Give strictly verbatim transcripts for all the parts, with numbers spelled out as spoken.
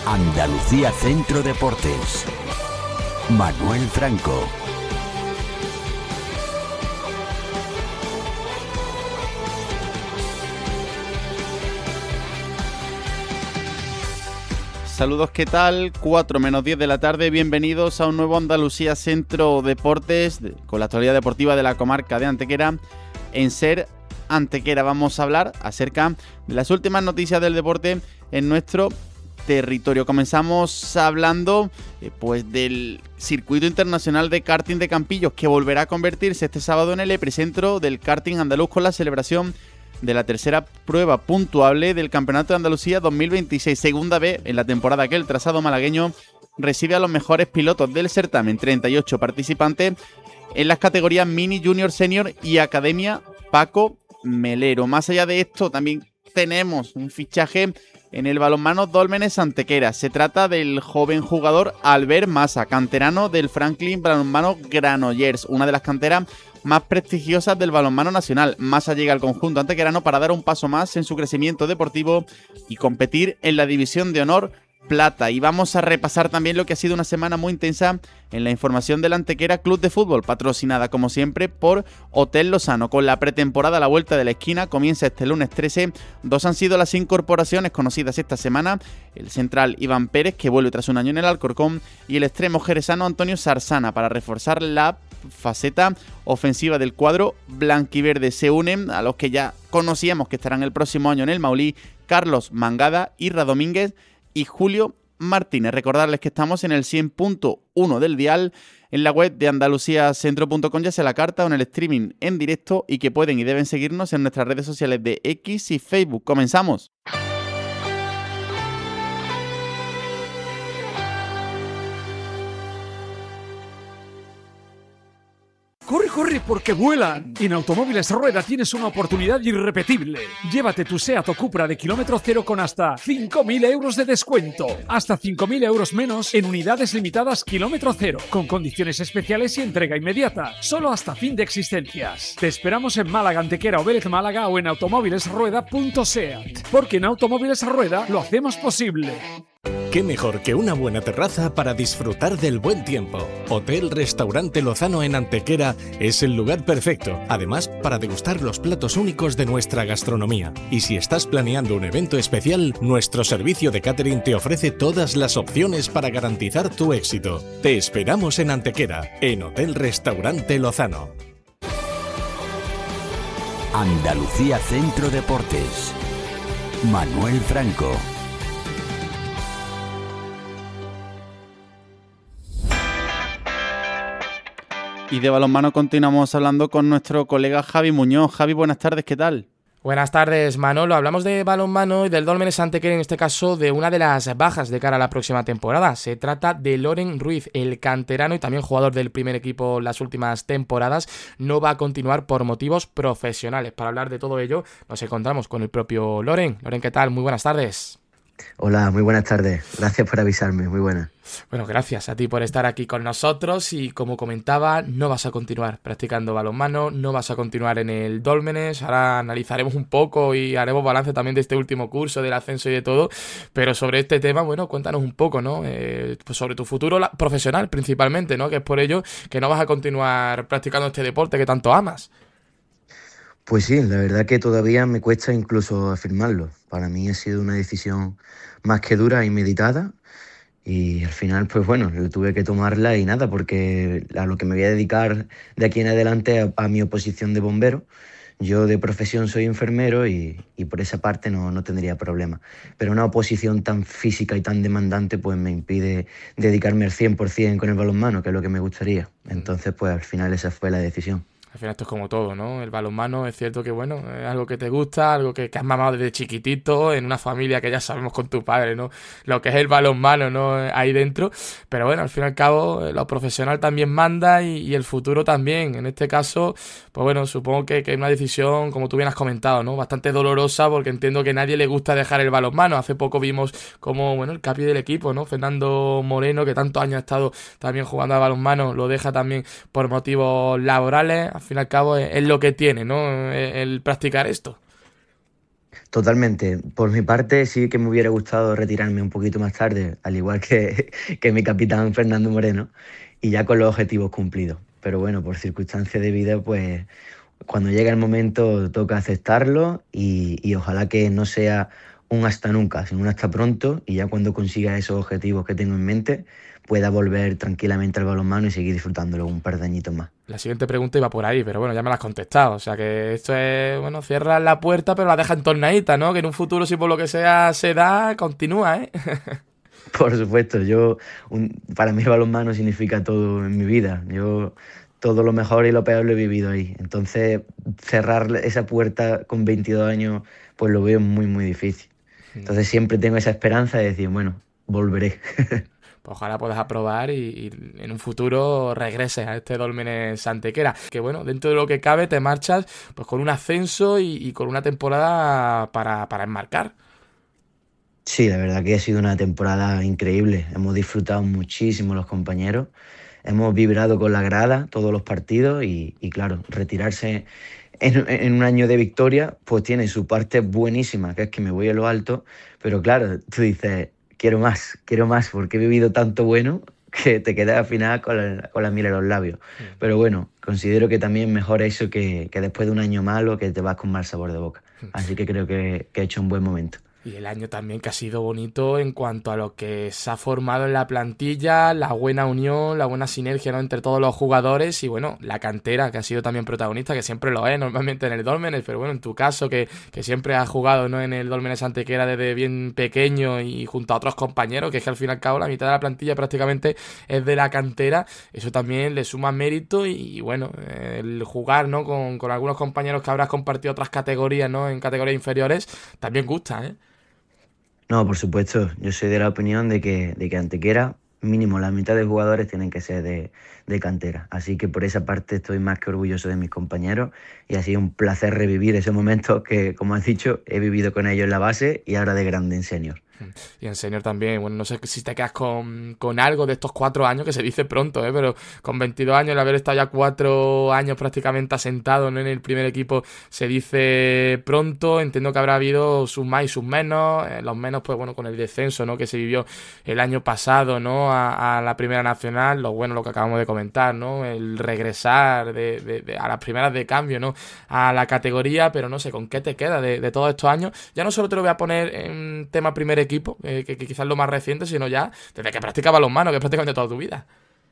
Andalucía Centro Deportes. Manuel Franco. Saludos, ¿qué tal? cuatro menos diez de la tarde, bienvenidos a un nuevo Andalucía Centro Deportes con la actualidad deportiva de la comarca de Antequera. En Ser Antequera vamos a hablar acerca de las últimas noticias del deporte en nuestro territorio. Comenzamos hablando eh, pues del circuito internacional de karting de Campillos, que volverá a convertirse este sábado en el epicentro del karting andaluz con la celebración de la tercera prueba puntuable del Campeonato de Andalucía dos mil veintiséis, segunda vez en la temporada que el trazado malagueño recibe a los mejores pilotos del certamen, treinta y ocho participantes en las categorías Mini, Junior, Senior y Academia Paco Melero. Más allá de esto, también tenemos un fichaje en el balonmano Dólmenes Antequera. Se trata del joven jugador Albert Massa, canterano del Franklin Balonmano Granollers, una de las canteras más prestigiosas del balonmano nacional. Massa llega al conjunto antequerano para dar un paso más en su crecimiento deportivo y competir en la división de honor plata. Y vamos a repasar también lo que ha sido una semana muy intensa en la información del Antequera Club de Fútbol, patrocinada como siempre por Hotel Lozano. Con la pretemporada a la vuelta de la esquina, comienza este lunes trece. Dos han sido las incorporaciones conocidas esta semana: el central Iván Pérez, que vuelve tras un año en el Alcorcón, y el extremo jerezano Antonio Sarsana, para reforzar la faceta ofensiva del cuadro blanquiverde. Se unen a los que ya conocíamos que estarán el próximo año en el Maulí Carlos Mangada, Irra Domínguez y Julio Martínez. Recordarles que estamos en el cien punto uno del dial, en la web de andalucía centro punto com, ya sea la carta o en el streaming en directo, y que pueden y deben seguirnos en nuestras redes sociales de X y Facebook. Comenzamos. ¡Corre, corre, porque vuelan! En Automóviles Rueda tienes una oportunidad irrepetible. Llévate tu SEAT o Cupra de kilómetro cero con hasta cinco mil euros de descuento. Hasta cinco mil euros menos en unidades limitadas kilómetro cero, con condiciones especiales y entrega inmediata. Solo hasta fin de existencias. Te esperamos en Málaga, Antequera o Vélez Málaga, o en automóviles rueda punto seat. Porque en Automóviles Rueda lo hacemos posible. ¿Qué mejor que una buena terraza para disfrutar del buen tiempo? Hotel Restaurante Lozano en Antequera es el lugar perfecto, además para degustar los platos únicos de nuestra gastronomía. Y si estás planeando un evento especial, nuestro servicio de catering te ofrece todas las opciones para garantizar tu éxito. Te esperamos en Antequera, en Hotel Restaurante Lozano. Andalucía Centro Deportes. Manuel Franco. Y de balonmano continuamos hablando con nuestro colega Javi Muñoz. Javi, buenas tardes, ¿qué tal? Buenas tardes, Manolo. Hablamos de balonmano y del Dólmenes Antequera, en este caso de una de las bajas de cara a la próxima temporada. Se trata de Loren Ruiz, el canterano y también jugador del primer equipo las últimas temporadas. No va a continuar por motivos profesionales. Para hablar de todo ello nos encontramos con el propio Loren. Loren, ¿qué tal? Muy buenas tardes. Hola, muy buenas tardes. Gracias por avisarme, muy buenas. Bueno, gracias a ti por estar aquí con nosotros y, como comentaba, no vas a continuar practicando balonmano, no vas a continuar en el Dólmenes. Ahora analizaremos un poco y haremos balance también de este último curso, del ascenso y de todo, pero sobre este tema, bueno, cuéntanos un poco, ¿no? Eh, pues sobre tu futuro profesional principalmente, ¿no? Que es por ello que no vas a continuar practicando este deporte que tanto amas. Pues sí, la verdad que todavía me cuesta incluso afirmarlo. Para mí ha sido una decisión más que dura y meditada, y al final, pues bueno, tuve que tomarla y nada, porque a lo que me voy a dedicar de aquí en adelante a, a mi oposición de bombero. Yo de profesión soy enfermero y, y por esa parte no, no tendría problema. Pero una oposición tan física y tan demandante pues me impide dedicarme al cien por ciento con el balonmano, que es lo que me gustaría. Entonces, pues al final esa fue la decisión. Al final esto es como todo, ¿no? El balonmano es cierto que, bueno, es algo que te gusta, algo que, que has mamado desde chiquitito, en una familia que ya sabemos con tu padre, ¿no? Lo que es el balonmano, ¿no? Ahí dentro. Pero bueno, al fin y al cabo, lo profesional también manda y, y el futuro también. En este caso, pues bueno, supongo que, que es una decisión, como tú bien has comentado, ¿no? Bastante dolorosa, porque entiendo que a nadie le gusta dejar el balonmano. Hace poco vimos como, bueno, el capi del equipo, ¿no? Fernando Moreno, que tantos años ha estado también jugando al balonmano, lo deja también por motivos laborales. Al fin y al cabo es, es lo que tiene, ¿no? El, el practicar esto. Totalmente. Por mi parte sí que me hubiera gustado retirarme un poquito más tarde, al igual que, que mi capitán Fernando Moreno, y ya con los objetivos cumplidos. Pero bueno, por circunstancias de vida, pues cuando llega el momento toca aceptarlo y, y ojalá que no sea un hasta nunca, sino un hasta pronto, y ya cuando consiga esos objetivos que tengo en mente pueda volver tranquilamente al balonmano y seguir disfrutándolo un par de añitos más. La siguiente pregunta iba por ahí, pero bueno, ya me la has contestado. O sea que esto es, bueno, cierras la puerta pero la dejas entornadita, ¿no? Que en un futuro, si por lo que sea se da, continúa, ¿eh? Por supuesto, yo un, para mí el balonmano significa todo en mi vida. Yo todo lo mejor y lo peor lo he vivido ahí. Entonces cerrar esa puerta con veintidós años pues lo veo muy muy difícil. Entonces siempre tengo esa esperanza de decir, bueno, volveré. Pues ojalá puedas aprobar y, y en un futuro regreses a este Dólmenes Antequera. Que bueno, dentro de lo que cabe te marchas pues con un ascenso y, y con una temporada para, para enmarcar. Sí, la verdad que ha sido una temporada increíble. Hemos disfrutado muchísimo los compañeros. Hemos vibrado con la grada todos los partidos y, y claro, retirarse en, en un año de victoria pues tiene su parte buenísima, que es que me voy a lo alto. Pero claro, tú dices... Quiero más, quiero más, porque he vivido tanto bueno que te quedas al final con la, con la miel en los labios. Mm. Pero bueno, considero que también mejor eso que, que después de un año malo que te vas con mal sabor de boca. Así que creo que, que he hecho un buen momento. Y el año también que ha sido bonito en cuanto a lo que se ha formado en la plantilla, la buena unión, la buena sinergia, ¿no?, entre todos los jugadores y bueno, la cantera que ha sido también protagonista, que siempre lo es normalmente en el Dólmenes, pero bueno, en tu caso que, que siempre has jugado, ¿no?, en el Dólmenes Antequera desde bien pequeño y junto a otros compañeros, que es que al fin y al cabo la mitad de la plantilla prácticamente es de la cantera, eso también le suma mérito y, y bueno, el jugar, ¿no?, con, con algunos compañeros que habrás compartido otras categorías, ¿no?, en categorías inferiores, también gusta, ¿eh? No, por supuesto, yo soy de la opinión de que, de que Antequera, mínimo la mitad de jugadores tienen que ser de, de cantera. Así que por esa parte estoy más que orgulloso de mis compañeros y ha sido un placer revivir ese momento que, como has dicho, he vivido con ellos en la base y ahora de grande en senior. Y en senior también, bueno, no sé si te quedas con, con algo de estos cuatro años, que se dice pronto, ¿eh? Pero con veintidós años, el haber estado ya cuatro años prácticamente asentado, ¿no?, en el primer equipo, se dice pronto. Entiendo que habrá habido sus más y sus menos, eh, los menos, pues bueno, con el descenso, ¿no?, que se vivió el año pasado, ¿no?, a, a la Primera Nacional, lo bueno, lo que acabamos de comentar, ¿no?, el regresar de, de, de, a las primeras de cambio, ¿no?, a la categoría, pero no sé, ¿con qué te queda de, de todos estos años? Ya no solo te lo voy a poner en tema primer equipo, equipo, eh, que, que quizás lo más reciente, sino ya desde que practicas balonmano, que es prácticamente toda tu vida.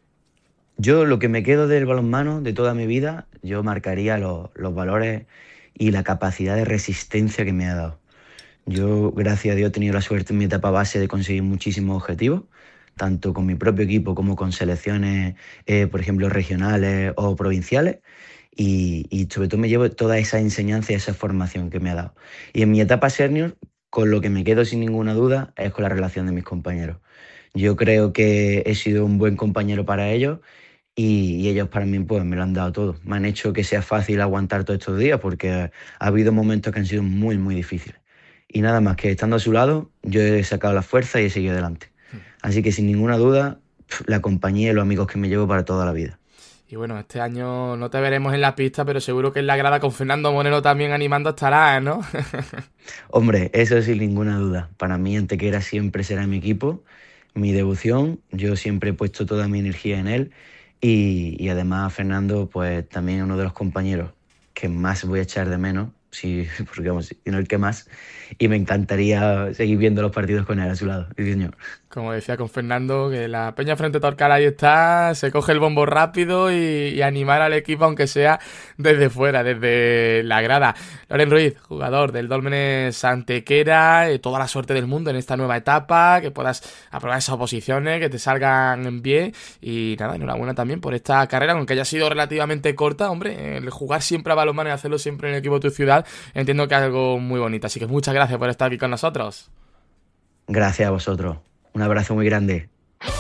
Yo lo que me quedo del balonmano de toda mi vida, yo marcaría los, los valores y la capacidad de resistencia que me ha dado. Yo, gracias a Dios, he tenido la suerte en mi etapa base de conseguir muchísimos objetivos, tanto con mi propio equipo como con selecciones, eh, por ejemplo, regionales o provinciales. Y, y sobre todo me llevo toda esa enseñanza y esa formación que me ha dado. Y en mi etapa senior, con lo que me quedo sin ninguna duda es con la relación de mis compañeros. Yo creo que he sido un buen compañero para ellos y, y ellos para mí pues me lo han dado todo. Me han hecho que sea fácil aguantar todos estos días porque ha habido momentos que han sido muy, muy difíciles. Y nada más que estando a su lado, yo he sacado la fuerza y he seguido adelante. Así que sin ninguna duda, la compañía y los amigos que me llevo para toda la vida. Y bueno, este año no te veremos en la pista, pero seguro que en la grada con Fernando Moreno también animando estarás, ¿no? Hombre, eso sin ninguna duda. Para mí Antequera siempre será mi equipo, mi devoción. Yo siempre he puesto toda mi energía en él. Y, y además Fernando, pues también uno de los compañeros que más voy a echar de menos, sí, porque vamos, si no el que más. Y me encantaría seguir viendo los partidos con él a su lado. Sí, señor. Como decía con Fernando, que la Peña Frente Torcal ahí está, se coge el bombo rápido y, y animar al equipo, aunque sea desde fuera, desde la grada. Loren Ruiz, jugador del Dólmenes Antequera, eh, toda la suerte del mundo en esta nueva etapa, que puedas aprobar esas oposiciones, que te salgan bien y nada, enhorabuena también por esta carrera, aunque haya sido relativamente corta, hombre, el jugar siempre a balonmano y hacerlo siempre en el equipo de tu ciudad, entiendo que es algo muy bonito, así que muchas gracias por estar aquí con nosotros. Gracias a vosotros. Un abrazo muy grande.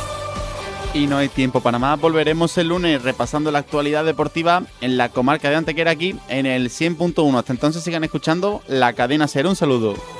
Y no hay tiempo para más. Volveremos el lunes repasando la actualidad deportiva en la comarca de Antequera aquí en el cien punto uno. Hasta entonces sigan escuchando la cadena SER. Un saludo.